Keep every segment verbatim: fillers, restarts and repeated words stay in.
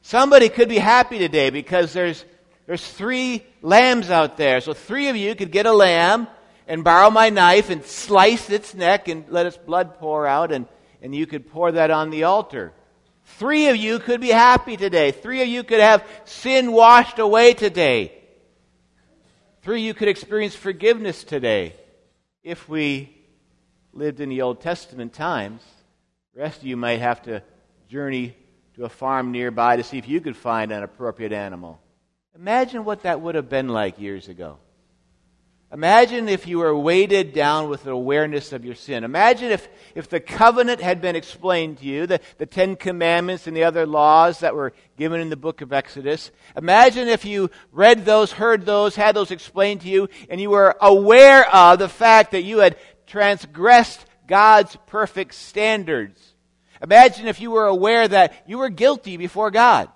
Somebody could be happy today because there's there's three lambs out there. So three of you could get a lamb and borrow my knife and slice its neck and let its blood pour out, and, and you could pour that on the altar. Three of you could be happy today. Three of you could have sin washed away today. Three of you could experience forgiveness today. If we lived in the Old Testament times, the rest of you might have to journey to a farm nearby to see if you could find an appropriate animal. Imagine what that would have been like years ago. Imagine if you were weighted down with an awareness of your sin. Imagine if, if the covenant had been explained to you, the, the Ten Commandments and the other laws that were given in the book of Exodus. Imagine if you read those, heard those, had those explained to you, and you were aware of the fact that you had transgressed God's perfect standards. Imagine if you were aware that you were guilty before God.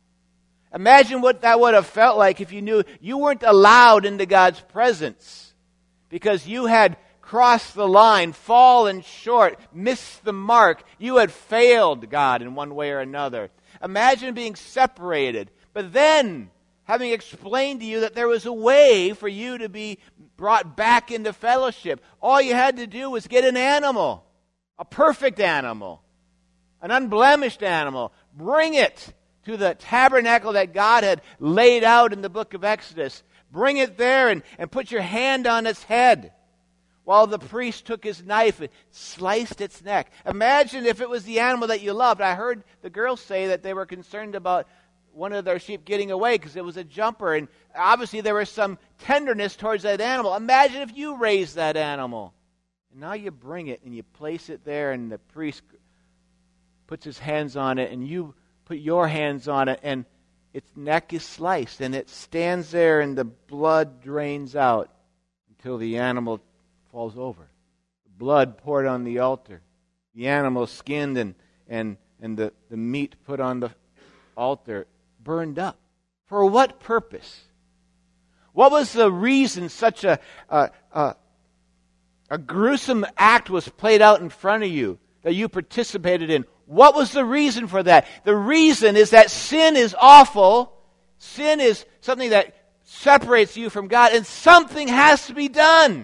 Imagine what that would have felt like if you knew you weren't allowed into God's presence because you had crossed the line, fallen short, missed the mark. You had failed God in one way or another. Imagine being separated, but then having explained to you that there was a way for you to be brought back into fellowship. All you had to do was get an animal, a perfect animal, an unblemished animal. Bring it to the tabernacle that God had laid out in the book of Exodus. Bring it there and, and put your hand on its head while the priest took his knife and sliced its neck. Imagine if it was the animal that you loved. I heard the girls say that they were concerned about one of their sheep getting away because it was a jumper, and obviously there was some tenderness towards that animal. Imagine if you raised that animal. And now you bring it and you place it there, and the priest puts his hands on it, and you put your hands on it, and its neck is sliced, and it stands there, and the blood drains out until the animal falls over. The blood poured on the altar. The animal skinned and, and, and the, the meat put on the altar burned up. For what purpose? What was the reason such a, a, a, a gruesome act was played out in front of you that you participated in? What was the reason for that? The reason is that sin is awful. Sin is something that separates you from God, and something has to be done.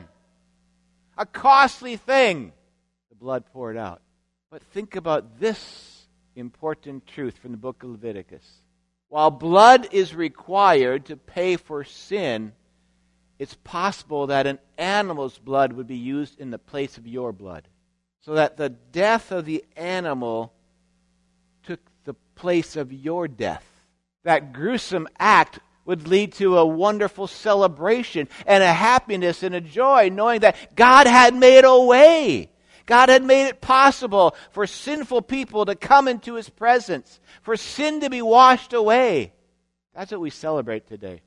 A costly thing. The blood poured out. But think about this important truth from the book of Leviticus. While blood is required to pay for sin, it's possible that an animal's blood would be used in the place of your blood. So that the death of the animal took the place of your death. That gruesome act would lead to a wonderful celebration and a happiness and a joy, knowing that God had made a way. God had made it possible for sinful people to come into His presence, for sin to be washed away. That's what we celebrate today.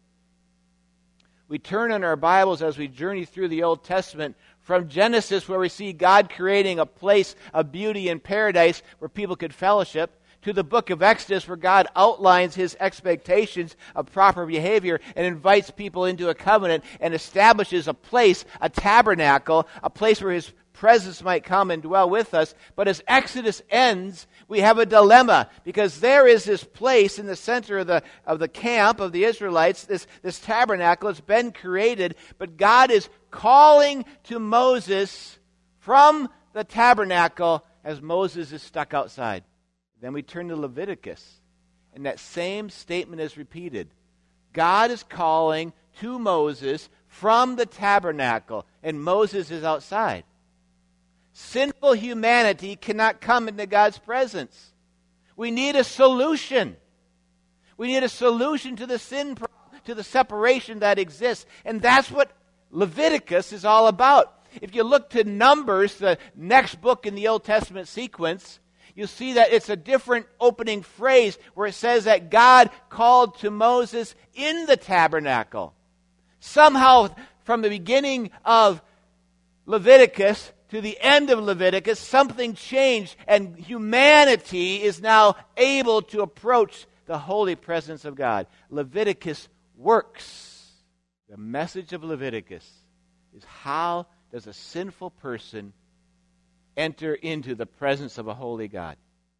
We turn in our Bibles as we journey through the Old Testament from Genesis, where we see God creating a place of beauty in paradise where people could fellowship, to the book of Exodus, where God outlines His expectations of proper behavior and invites people into a covenant and establishes a place, a tabernacle, a place where His presence might come and dwell with us. But as Exodus ends, we have a dilemma, because there is this place in the center of the of the camp of the Israelites, this, this tabernacle. It's been created, but God is calling to Moses from the tabernacle as Moses is stuck outside. Then we turn to Leviticus, and that same statement is repeated. God is calling to Moses from the tabernacle, and Moses is outside. Sinful humanity cannot come into God's presence. We need a solution. We need a solution to the sin problem, to the separation that exists. And that's what Leviticus is all about. If you look to Numbers, the next book in the Old Testament sequence, you'll see that it's a different opening phrase where it says that God called to Moses in the tabernacle. Somehow, from the beginning of Leviticus to the end of Leviticus, something changed, and humanity is now able to approach the holy presence of God. Leviticus works. The message of Leviticus is, how does a sinful person enter into the presence of a holy God?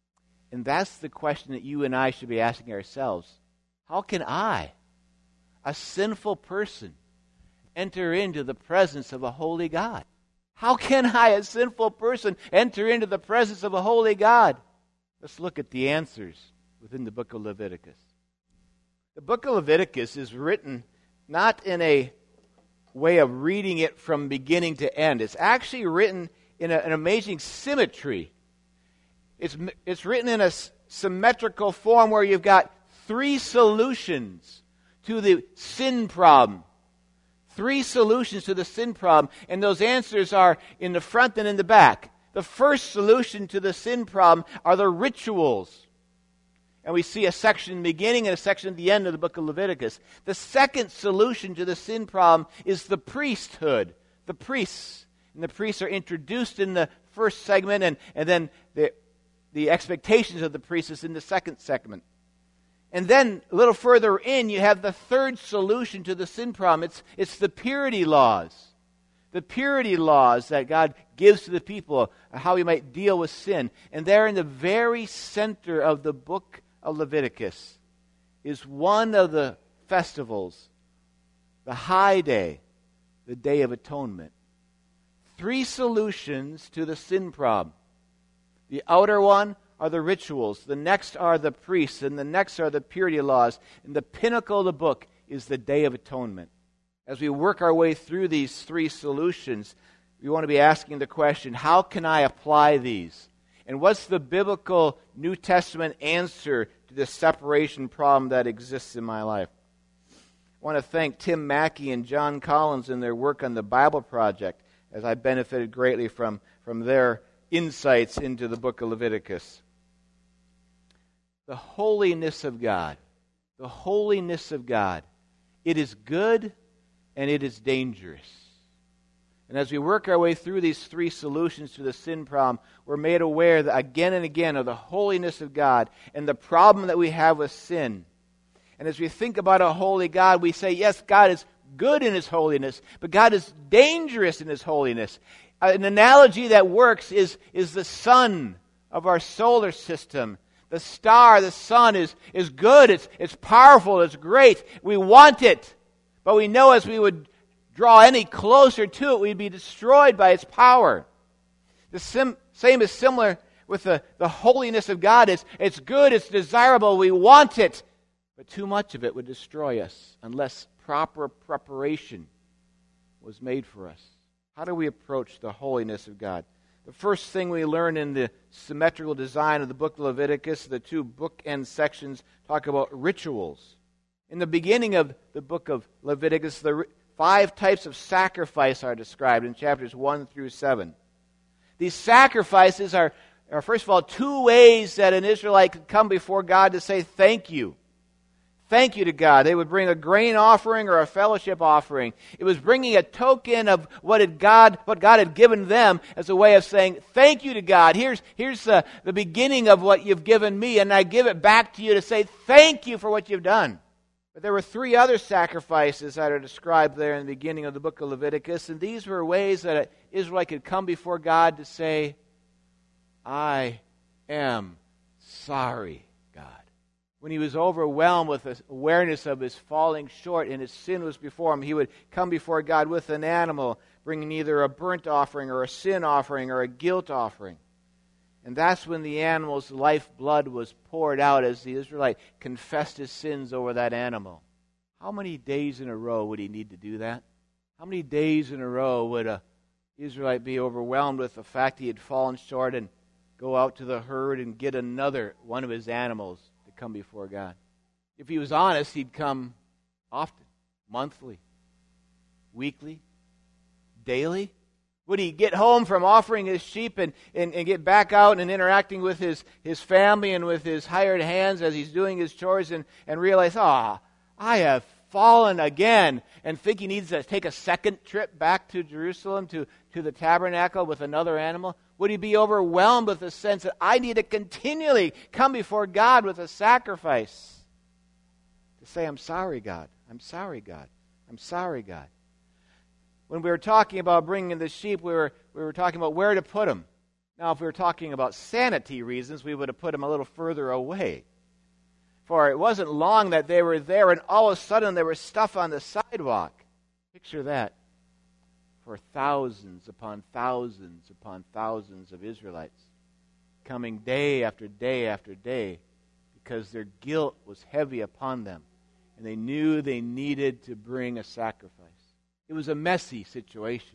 And that's the question that you and I should be asking ourselves. How can I, a sinful person, enter into the presence of a holy God? How can I, a sinful person, enter into the presence of a holy God? Let's look at the answers within the book of Leviticus. The book of Leviticus is written not in a way of reading it from beginning to end. It's actually written in a, an amazing symmetry. It's, it's written in a s- symmetrical form where you've got three solutions to the sin problem. Three solutions to the sin problem, and those answers are in the front and in the back. The first solution to the sin problem are the rituals. And we see a section in the beginning and a section at the end of the book of Leviticus. The second solution to the sin problem is the priesthood, the priests. And the priests are introduced in the first segment, and, and then the, the expectations of the priests is in the second segment. And then a little further in, you have the third solution to the sin problem. It's, it's the purity laws. The purity laws that God gives to the people, how we might deal with sin. And there in the very center of the book of Leviticus is one of the festivals, the high day, the Day of Atonement. Three solutions to the sin problem. The outer one are the rituals, the next are the priests, and the next are the purity laws. And the pinnacle of the book is the Day of Atonement. As we work our way through these three solutions, we want to be asking the question, how can I apply these? And what's the biblical New Testament answer to the separation problem that exists in my life? I want to thank Tim Mackey and John Collins in their work on the Bible Project, as I benefited greatly from, from their insights into the book of Leviticus. The holiness of God. The holiness of God. It is good and it is dangerous. And as we work our way through these three solutions to the sin problem, we're made aware that again and again of the holiness of God and the problem that we have with sin. And as we think about a holy God, we say, yes, God is good in His holiness, but God is dangerous in His holiness. An analogy that works is, is the sun of our solar system. The star, the sun, is, is good, it's, it's powerful, it's great. We want it, but we know as we would draw any closer to it, we'd be destroyed by its power. The sim, same is similar with the, the holiness of God. It's, it's good, it's desirable, we want it, but too much of it would destroy us unless proper preparation was made for us. How do we approach the holiness of God? The first thing we learn in the symmetrical design of the book of Leviticus, the two bookend sections talk about rituals. In the beginning of the book of Leviticus, the five types of sacrifice are described in chapters one through seven. These sacrifices are, are, first of all, two ways that an Israelite could come before God to say thank you. Thank you to God. They would bring a grain offering or a fellowship offering. It was bringing a token of what had God, what God had given them as a way of saying, thank you to God. Here's, here's the, the beginning of what you've given me, and I give it back to you to say thank you for what you've done. But there were three other sacrifices that are described there in the beginning of the book of Leviticus, and these were ways that an Israelite could come before God to say, I am sorry, God. When he was overwhelmed with the awareness of his falling short and his sin was before him, he would come before God with an animal, bringing either a burnt offering or a sin offering or a guilt offering. And that's when the animal's lifeblood was poured out as the Israelite confessed his sins over that animal. How many days in a row would he need to do that? How many days in a row would an Israelite be overwhelmed with the fact he had fallen short and go out to the herd and get another one of his animals to come before God? If he was honest, he'd come often, monthly, weekly, daily. Would he get home from offering his sheep and, and, and get back out and interacting with his, his family and with his hired hands as he's doing his chores and, and realize, ah, oh, I have fallen again, and think he needs to take a second trip back to Jerusalem to, to the tabernacle with another animal? Would he be overwhelmed with the sense that I need to continually come before God with a sacrifice to say, I'm sorry, God. I'm sorry, God. I'm sorry, God. When we were talking about bringing the sheep, we were we were talking about where to put them. Now, if we were talking about sanity reasons, we would have put them a little further away. For it wasn't long that they were there, and all of a sudden there was stuff on the sidewalk. Picture that. For thousands upon thousands upon thousands of Israelites coming day after day after day because their guilt was heavy upon them, and they knew they needed to bring a sacrifice. It was a messy situation.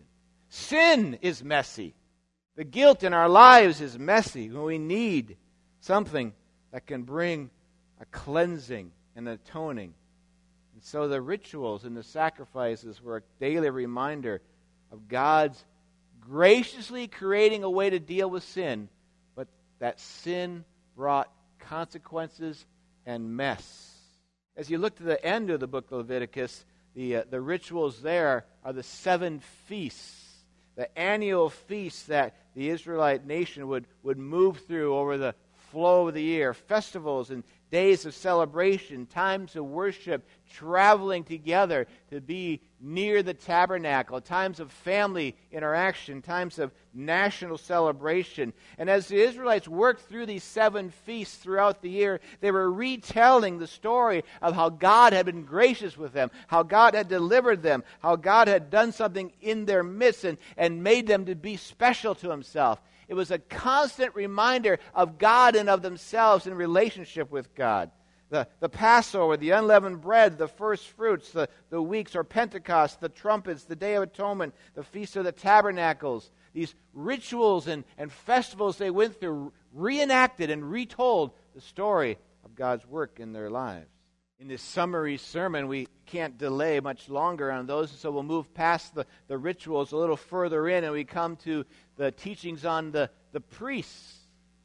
Sin is messy. The guilt in our lives is messy when we need something that can bring a cleansing and atoning. And so the rituals and the sacrifices were a daily reminder of God's graciously creating a way to deal with sin, but that sin brought consequences and mess. As you look to the end of the book of Leviticus, the, uh, the rituals there are the seven feasts, the annual feasts that the Israelite nation would, would move through over the flow of the year, festivals and days of celebration, times of worship, traveling together to be near the tabernacle, times of family interaction, times of national celebration. And as the Israelites worked through these seven feasts throughout the year, they were retelling the story of how God had been gracious with them, how God had delivered them, how God had done something in their midst and, and made them to be special to Himself. It was a constant reminder of God and of themselves in relationship with God. The, the Passover, the unleavened bread, the first fruits, the, the weeks or Pentecost, the trumpets, the Day of Atonement, the Feast of the Tabernacles. These rituals and, and festivals they went through reenacted and retold the story of God's work in their lives. In this summary sermon, we can't delay much longer on those, so we'll move past the, the rituals a little further in, and we come to the teachings on the, the priests.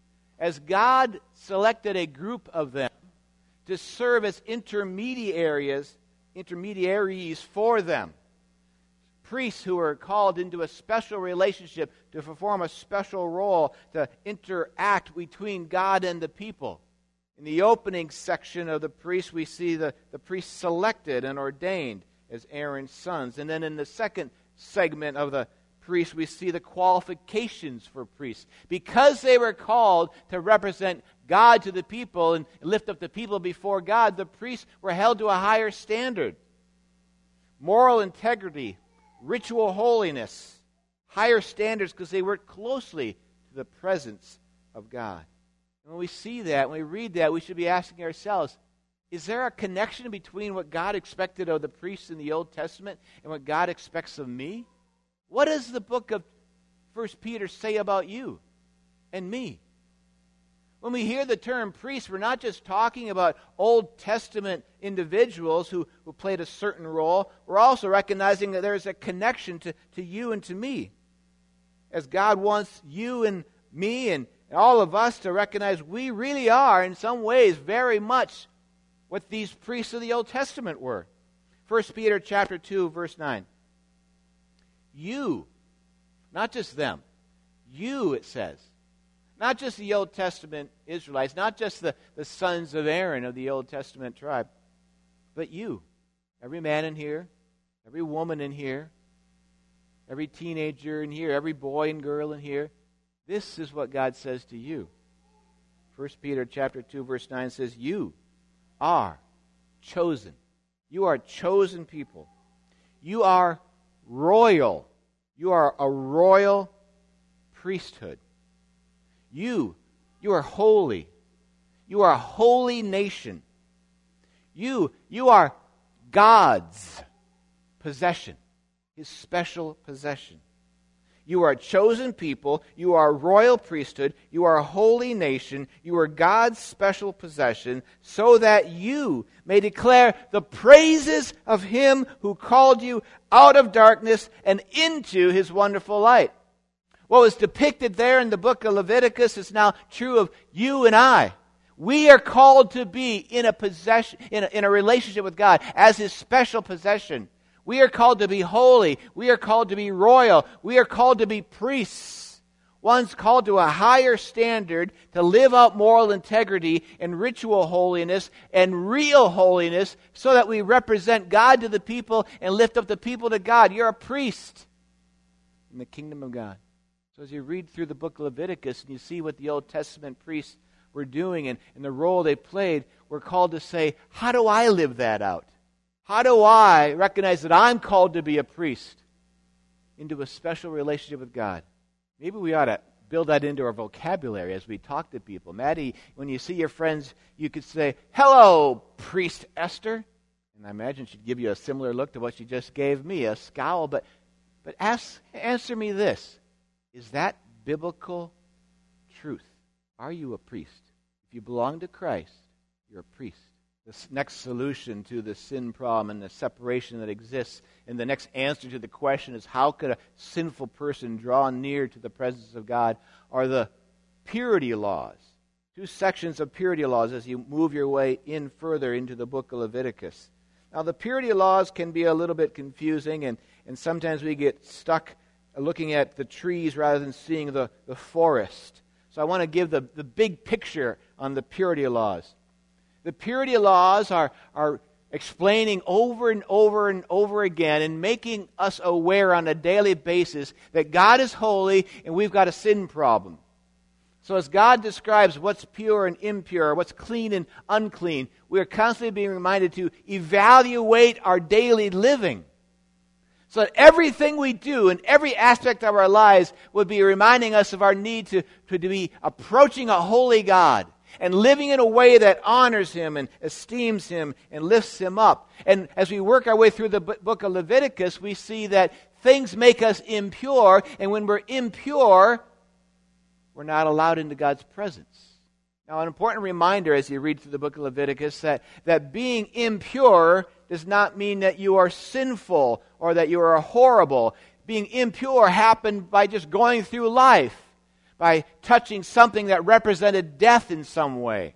As God selected a group of them to serve as intermediaries, intermediaries for them, priests who were called into a special relationship to perform a special role, to interact between God and the people. In the opening section of the priests, we see the, the priests selected and ordained as Aaron's sons. And then in the second segment of the priests, we see the qualifications for priests. Because they were called to represent God to the people and lift up the people before God, the priests were held to a higher standard. Moral integrity, ritual holiness, higher standards because they worked closely to the presence of God. When we see that, when we read that, we should be asking ourselves, is there a connection between what God expected of the priests in the Old Testament and what God expects of me? What does the book of First Peter say about you and me? When we hear the term priest, we're not just talking about Old Testament individuals who, who played a certain role. We're also recognizing that there's a connection to, to you and to me. As God wants you and me and all of us to recognize we really are, in some ways, very much what these priests of the Old Testament were. First Peter chapter two, verse nine. You, not just them, you, it says. Not just the Old Testament Israelites, not just the, the sons of Aaron of the Old Testament tribe, but you, every man in here, every woman in here, every teenager in here, every boy and girl in here. This is what God says to you. First Peter chapter two, verse nine says, you are chosen. You are a chosen people. You are royal. You are a royal priesthood. You, you are holy. You are a holy nation. You, you are God's possession, His special possession. You are a chosen people. You are a royal priesthood. You are a holy nation. You are God's special possession, so that you may declare the praises of Him who called you out of darkness and into His wonderful light. What was depicted there in the book of Leviticus is now true of you and I. We are called to be in a possession, in a, in a relationship with God as His special possession. We are called to be holy. We are called to be royal. We are called to be priests. One's called to a higher standard to live out moral integrity and ritual holiness and real holiness so that we represent God to the people and lift up the people to God. You're a priest in the kingdom of God. So as you read through the book of Leviticus and you see what the Old Testament priests were doing and, and the role they played, we're called to say, how do I live that out? How do I recognize that I'm called to be a priest into a special relationship with God? Maybe we ought to build that into our vocabulary as we talk to people. Maddie, when you see your friends, you could say, hello, Priest Esther. And I imagine she'd give you a similar look to what she just gave me, a scowl. But, but ask, answer me this. Is that biblical truth? Are you a priest? If you belong to Christ, you're a priest. This next solution to the sin problem and the separation that exists, and the next answer to the question is, how could a sinful person draw near to the presence of God, are the purity laws. Two sections of purity laws as you move your way in further into the book of Leviticus. Now, the purity laws can be a little bit confusing, and, and sometimes we get stuck looking at the trees rather than seeing the, the forest. So I want to give the, the big picture on the purity laws. The purity laws are, are explaining over and over and over again and making us aware on a daily basis that God is holy and we've got a sin problem. So as God describes what's pure and impure, what's clean and unclean, we are constantly being reminded to evaluate our daily living. So that everything we do in every aspect of our lives would be reminding us of our need to, to be approaching a holy God and living in a way that honors Him and esteems Him and lifts Him up. And as we work our way through the book of Leviticus, we see that things make us impure, and when we're impure, we're not allowed into God's presence. Now, an important reminder as you read through the book of Leviticus that, that being impure does not mean that you are sinful or that you are horrible. Being impure happened by just going through life, by touching something that represented death in some way.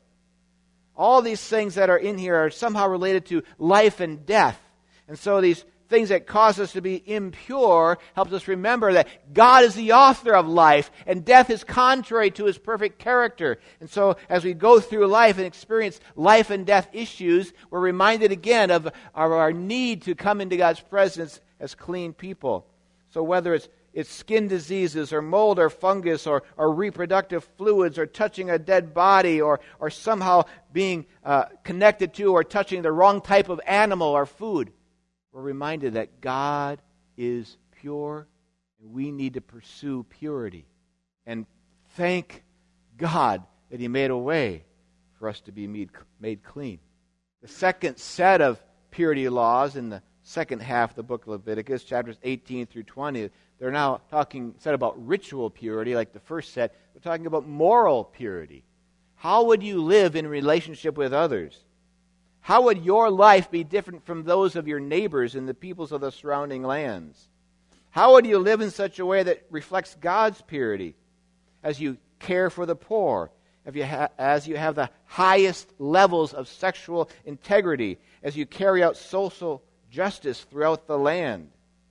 All these things that are in here are somehow related to life and death. And so these things that cause us to be impure helps us remember that God is the author of life, and death is contrary to His perfect character. And so as we go through life and experience life and death issues, we're reminded again of, of our need to come into God's presence as clean people. So whether it's It's skin diseases or mold or fungus or, or reproductive fluids or touching a dead body or, or somehow being uh, connected to or touching the wrong type of animal or food. We're reminded that God is pure and we need to pursue purity. And thank God that He made a way for us to be made, made clean. The second set of purity laws in the second half of the book of Leviticus, chapters eighteen through twenty, they're now talking, said about ritual purity, like the first set. They're talking about moral purity. How would you live in relationship with others? How would your life be different from those of your neighbors and the peoples of the surrounding lands? How would you live in such a way that reflects God's purity as you care for the poor, if you ha- as you have the highest levels of sexual integrity, as you carry out social justice throughout the land?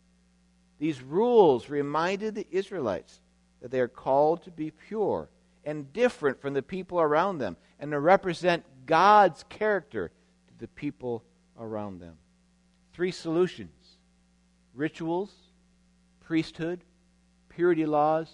These rules reminded the Israelites that they are called to be pure and different from the people around them and to represent God's character to the people around them. Three solutions: rituals, priesthood, purity laws,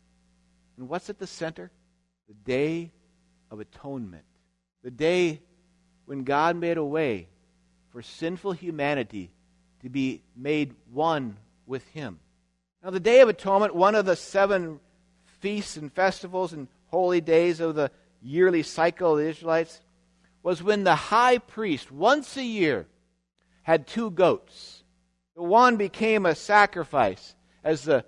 and what's at the center? The Day of Atonement. The day when God made a way for sinful humanity to be made one with Him. Now, the Day of Atonement, one of the seven feasts and festivals and holy days of the yearly cycle of the Israelites, was when the high priest, once a year, had two goats. The one became a sacrifice as the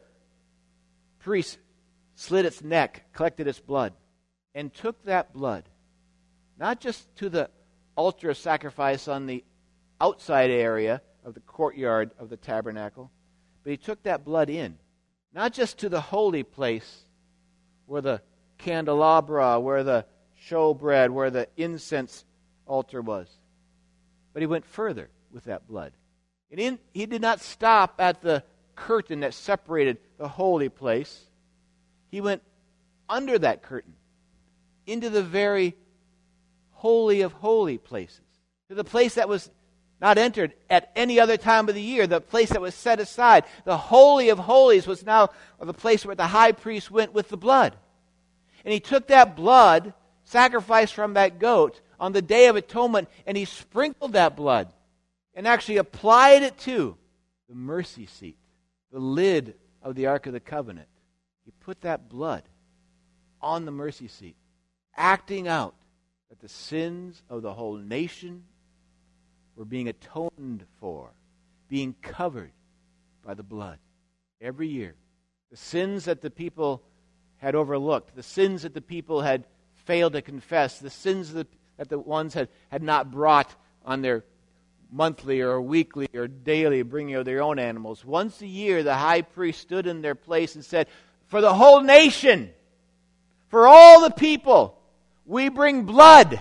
priest slit its neck, collected its blood, and took that blood, not just to the altar of sacrifice on the outside area of the courtyard of the tabernacle, but he took that blood in, not just to the holy place where the candelabra, where the showbread, where the incense altar was, but he went further with that blood. And in, he did not stop at the curtain that separated the holy place. He went under that curtain into the very holy of holy places, to the place that was not entered at any other time of the year, the place that was set aside. The Holy of Holies was now the place where the high priest went with the blood. And he took that blood, sacrificed from that goat, on the Day of Atonement, and he sprinkled that blood and actually applied it to the mercy seat, the lid of the Ark of the Covenant. He put that blood on the mercy seat, acting out that the sins of the whole nation were being atoned for, being covered by the blood. Every year, the sins that the people had overlooked, the sins that the people had failed to confess, the sins that, that the ones had, had not brought on their monthly or weekly or daily bringing of their own animals. Once a year, the high priest stood in their place and said, for the whole nation, for all the people, we bring blood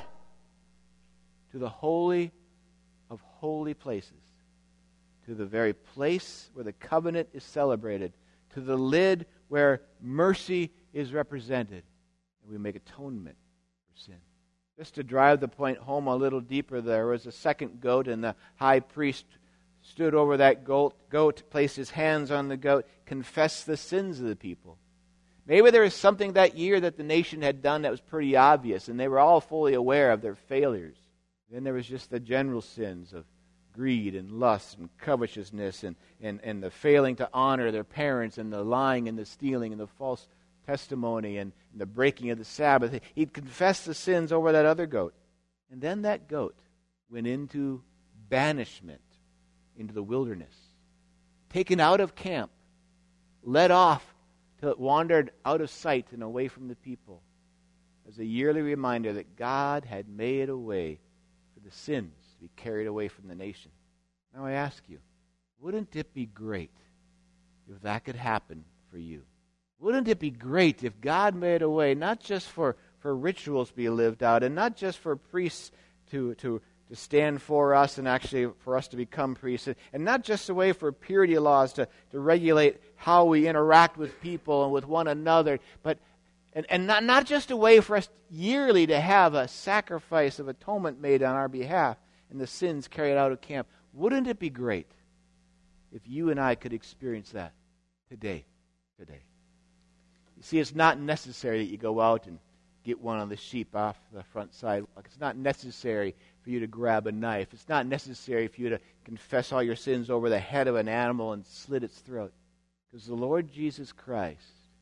to the holy of holy places, to the very place where the covenant is celebrated, to the lid where mercy is represented, and we make atonement for sin. Just to drive the point home a little deeper, there was a second goat, and the high priest stood over that goat, goat, placed his hands on the goat, confessed the sins of the people. Maybe there was something that year that the nation had done that was pretty obvious, and they were all fully aware of their failures. Then there was just the general sins of greed and lust and covetousness and, and, and the failing to honor their parents and the lying and the stealing and the false testimony and, and the breaking of the Sabbath. He'd confessed the sins over that other goat. And then that goat went into banishment, into the wilderness, taken out of camp, led off till it wandered out of sight and away from the people, as a yearly reminder that God had made a way for the sins to be carried away from the nation. Now I ask you, wouldn't it be great if that could happen for you? Wouldn't it be great if God made a way, not just for, for rituals to be lived out, and not just for priests to, to, to stand for us and actually for us to become priests, and not just a way for purity laws to, to regulate how we interact with people and with one another, but and, and not, not just a way for us yearly to have a sacrifice of atonement made on our behalf and the sins carried out of camp. Wouldn't it be great if you and I could experience that today? Today. You see, it's not necessary that you go out and get one of the sheep off the front sidewalk. It's not necessary for you to grab a knife. It's not necessary for you to confess all your sins over the head of an animal and slit its throat. Because the Lord Jesus Christ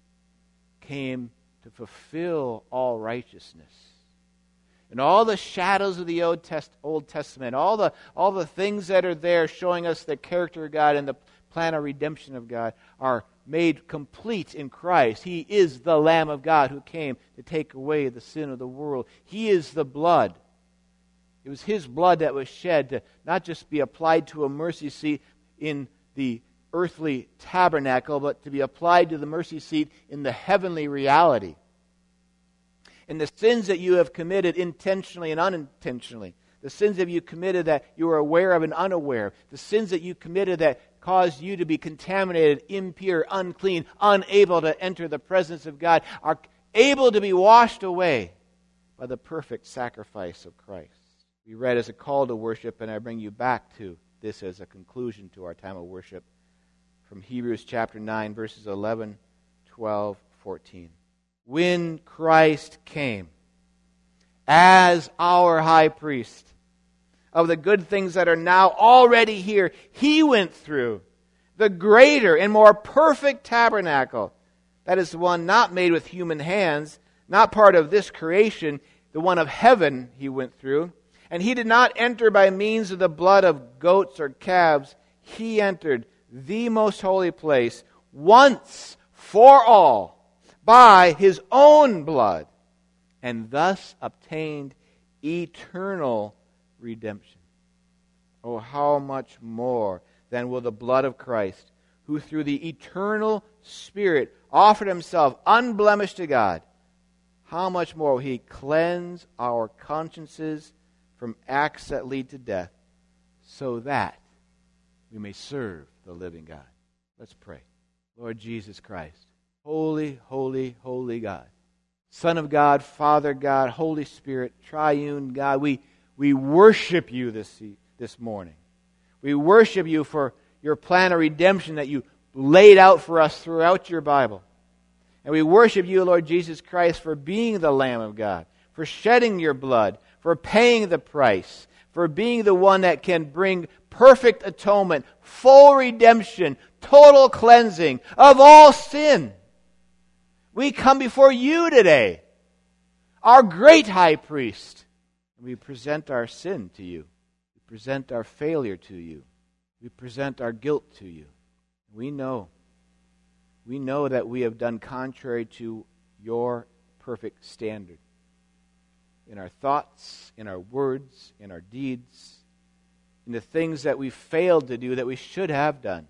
came to fulfill all righteousness. And all the shadows of the Old, Test- Old Testament, all the, all the things that are there showing us the character of God and the plan of redemption of God are made complete in Christ. He is the Lamb of God who came to take away the sin of the world. He is the blood. It was His blood that was shed to not just be applied to a mercy seat in the earthly tabernacle, but to be applied to the mercy seat in the heavenly reality. And the sins that you have committed intentionally and unintentionally, the sins that you committed that you were aware of and unaware of, the sins that you committed that caused you to be contaminated, impure, unclean, unable to enter the presence of God, are able to be washed away by the perfect sacrifice of Christ. We read as a call to worship, and I bring you back to this as a conclusion to our time of worship, from Hebrews chapter nine, verses eleven, twelve, fourteen. When Christ came as our high priest of the good things that are now already here, He went through the greater and more perfect tabernacle. That is the one not made with human hands, not part of this creation, the one of heaven He went through. And He did not enter by means of the blood of goats or calves. He entered the most holy place once for all by His own blood, and thus obtained eternal redemption. Oh, how much more then will the blood of Christ, who through the eternal Spirit offered Himself unblemished to God, how much more will He cleanse our consciences from acts that lead to death, so that we may serve the living God. Let's pray. Lord Jesus Christ, holy, holy, holy God, Son of God, Father God, Holy Spirit, triune God, we, we worship You this, this morning. We worship you for your plan of redemption that you laid out for us throughout your Bible. And we worship you, Lord Jesus Christ, for being the Lamb of God, for shedding your blood, for paying the price, for being the one that can bring perfect atonement, full redemption, total cleansing of all sin. We come before you today, our great high priest, and we present our sin to you. We present our failure to you. We present our guilt to you. We know, we know that we have done contrary to your perfect standard. In our thoughts, in our words, in our deeds, in the things that we failed to do that we should have done.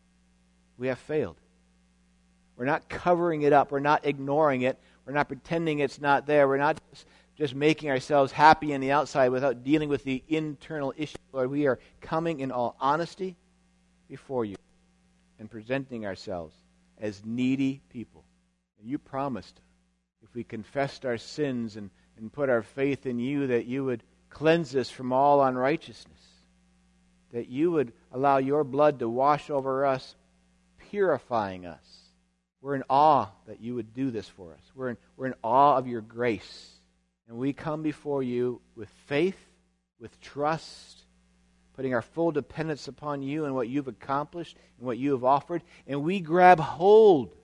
We have failed. We're not covering it up. We're not ignoring it. We're not pretending it's not there. We're not just, just making ourselves happy on the outside without dealing with the internal issue. Lord, we are coming in all honesty before you and presenting ourselves as needy people. And you promised if we confessed our sins and, and put our faith in you that you would cleanse us from all unrighteousness, that you would allow your blood to wash over us, purifying us. We're in awe that you would do this for us. We're in, we're in awe of your grace. And we come before you with faith, with trust, putting our full dependence upon you and what you've accomplished and what you have offered. And we grab hold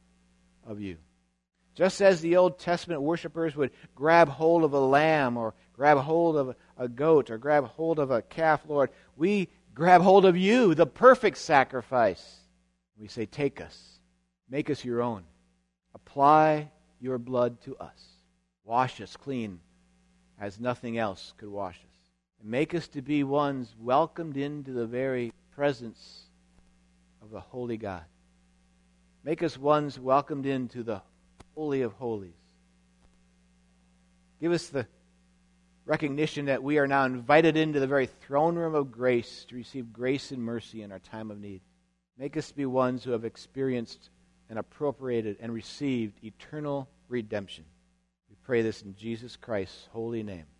of you. Just as the Old Testament worshipers would grab hold of a lamb or grab hold of a goat or grab hold of a calf, Lord, we grab hold of you, the perfect sacrifice. We say, take us. Make us your own. Apply your blood to us. Wash us clean as nothing else could wash us. And make us to be ones welcomed into the very presence of the holy God. Make us ones welcomed into the Holy of Holies. Give us the recognition that we are now invited into the very throne room of grace to receive grace and mercy in our time of need. Make us be ones who have experienced and appropriated and received eternal redemption. We pray this in Jesus Christ's holy name.